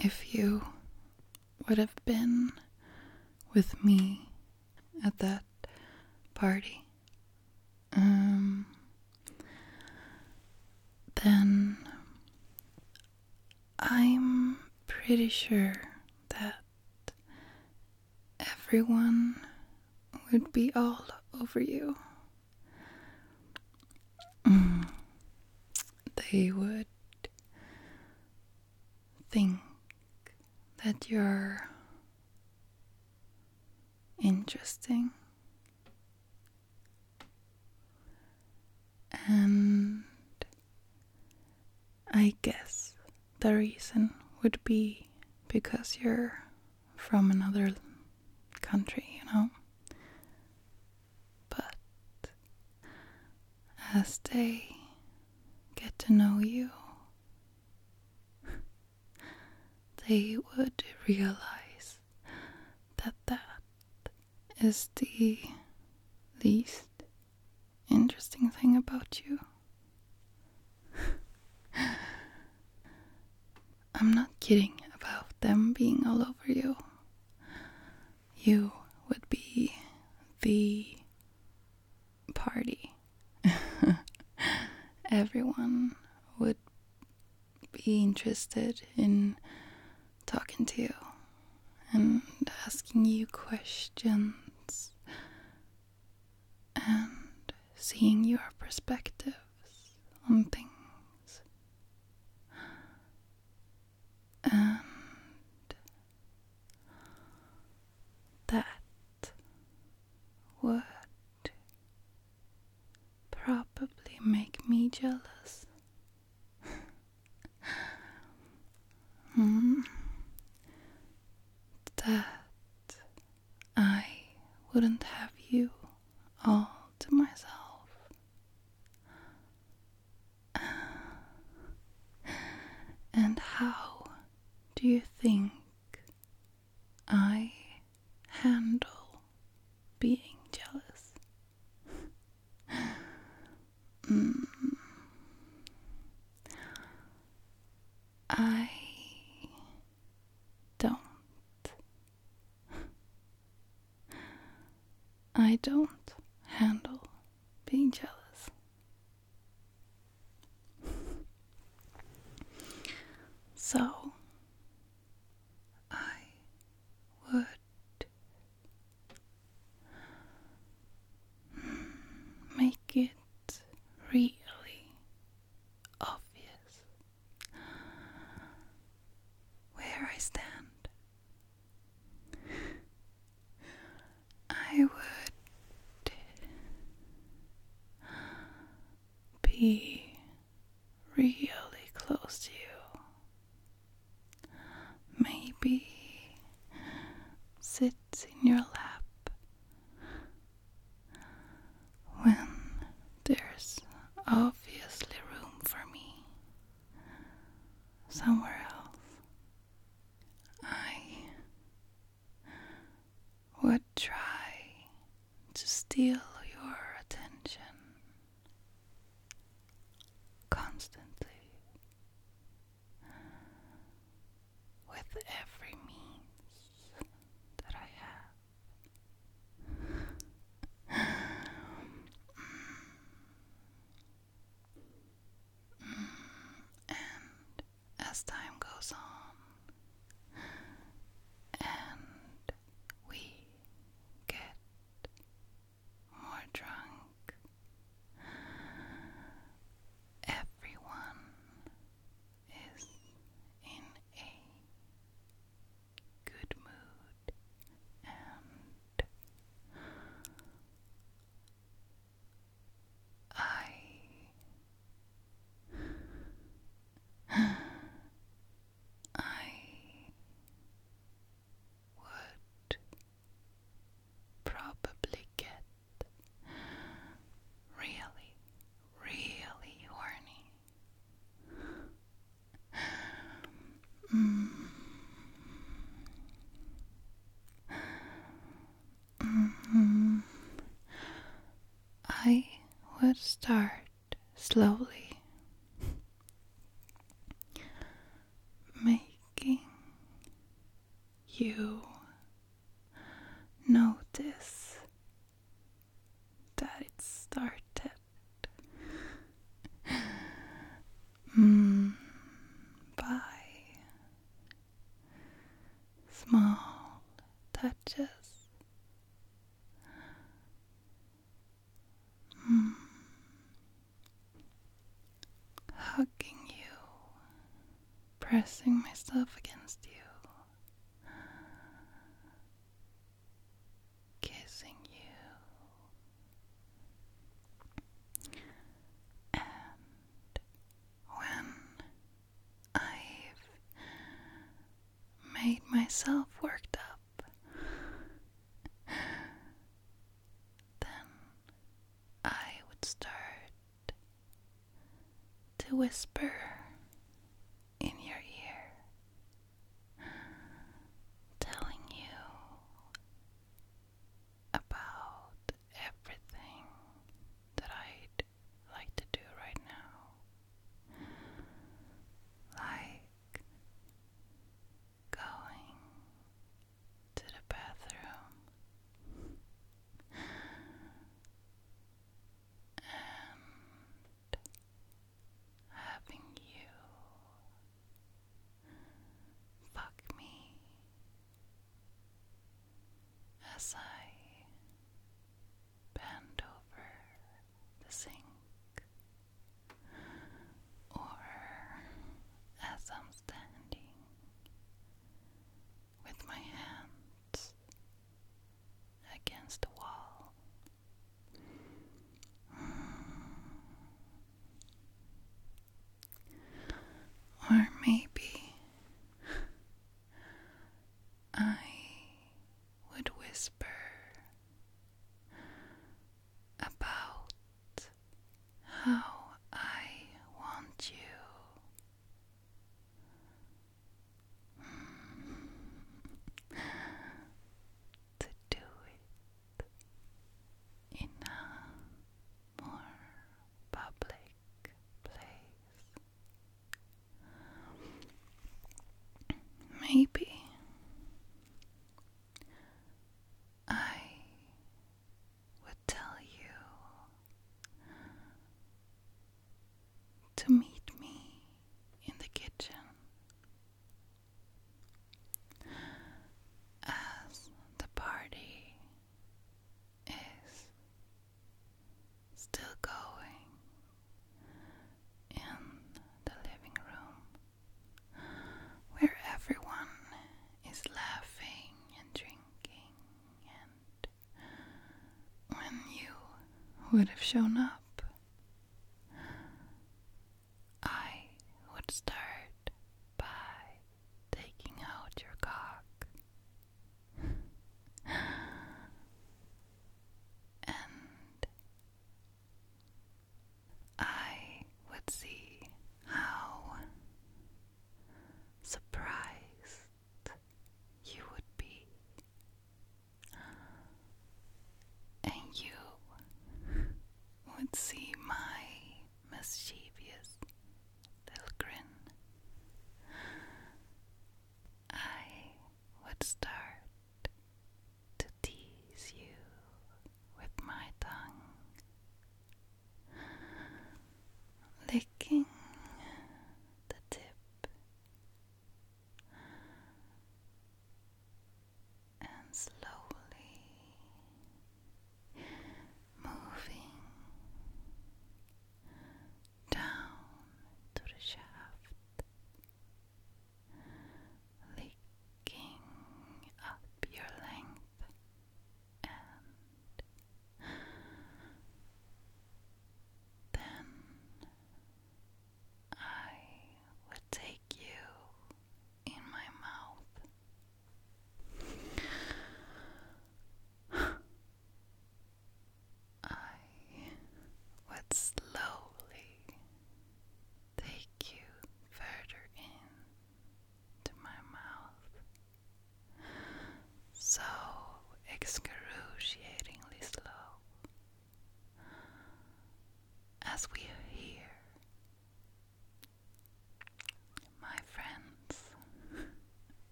if you would have been with me at that party, then I'm pretty sure that everyone would be all over you. They would think that you're interesting, and I guess the reason would be because you're from another country, But as they get to know you, they would realize that that is the least interesting thing about you. I'm not kidding about them being all over you. You would be the party. Everyone would be interested in talking to you and asking you questions and seeing your perspectives on things. And that would probably make me jealous. That I wouldn't have you all to myself. And how do you think I handle being jealous? I don't. I don't handle being jealous. So I would make it really obvious where I stand. I would be really close to you. Maybe sit in your lap when there's obviously room for me somewhere else. I would try to steal your attention constantly with every means that I have. And as time goes on and we get more drunk, everyone is in a good mood, and I would probably get really, really horny. I would start slowly making you notice that it started by small touches. Hugging you, pressing myself against you, kissing you, and when I've made myself worked up, then I would start to whisper in your ear, telling you about everything that I'd like to do right now, like going to the bathroom and having you fuck me as I bend over the sink, or as I'm standing with my hands against the wall. Or maybe I would whisper about how I want you to do it in a more public place. Maybe I would tell you to meet me in the kitchen as the party is still going in the living room, where everyone is laughing and drinking, and when you would have shown up, I would start by taking out your cock and I would see how surprised you would be, and you would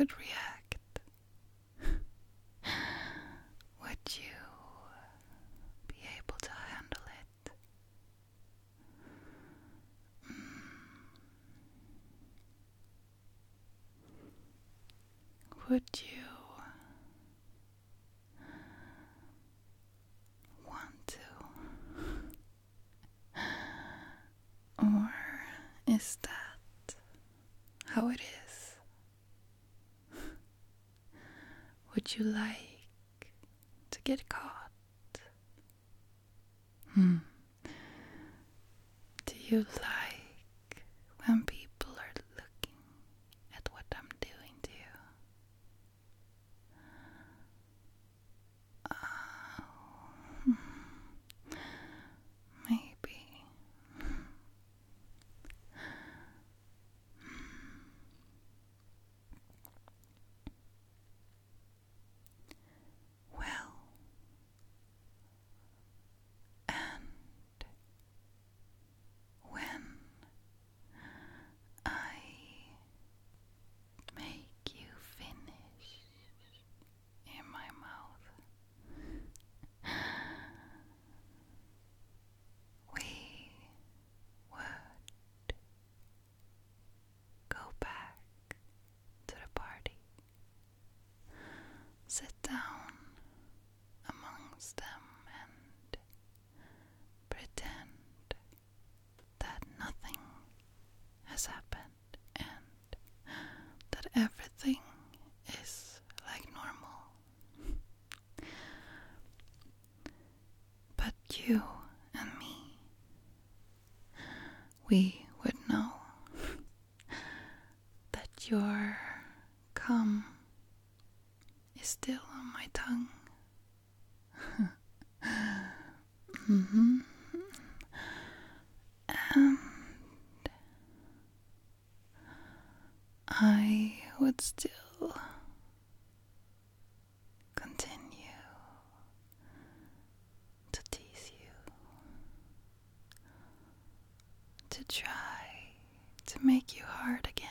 would react? Would you be able to handle it? Would you want to? Or is that how it is? Would you like to get caught? Do you like when people are looking at what I'm doing to you? Maybe. Well, and when I make you finish in my mouth, we would go back to the party, sit down amongst them and pretend that nothing has happened and that everything is like normal. But you and me, we would know that your cum is still on my tongue. And I would still continue to tease you, to try to make you hard again,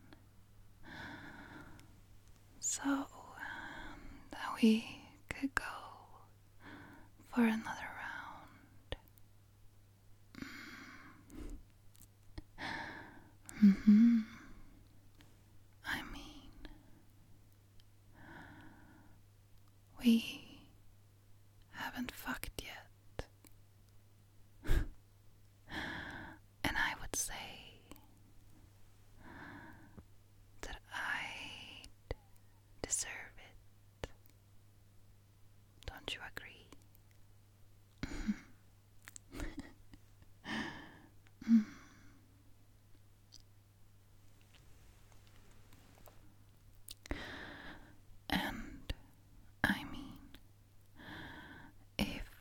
so that we could go for another round. I mean, we haven't fucked yet. And I would say that I deserve it. Don't you agree? And I mean, if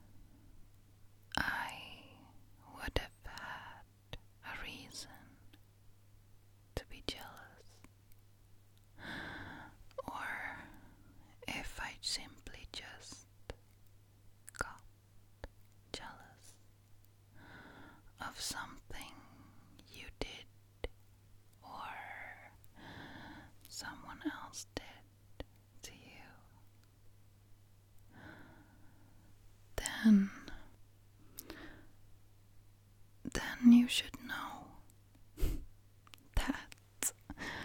I would have had a reason to be jealous, or if I simply just got jealous of something you did or someone else did to you, then you should know that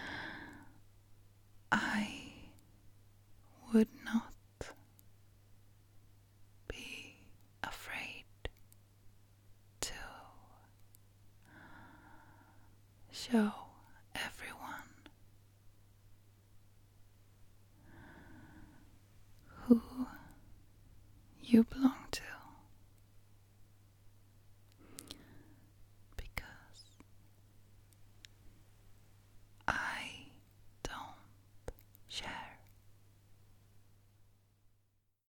I would not be afraid to show everyone who you belong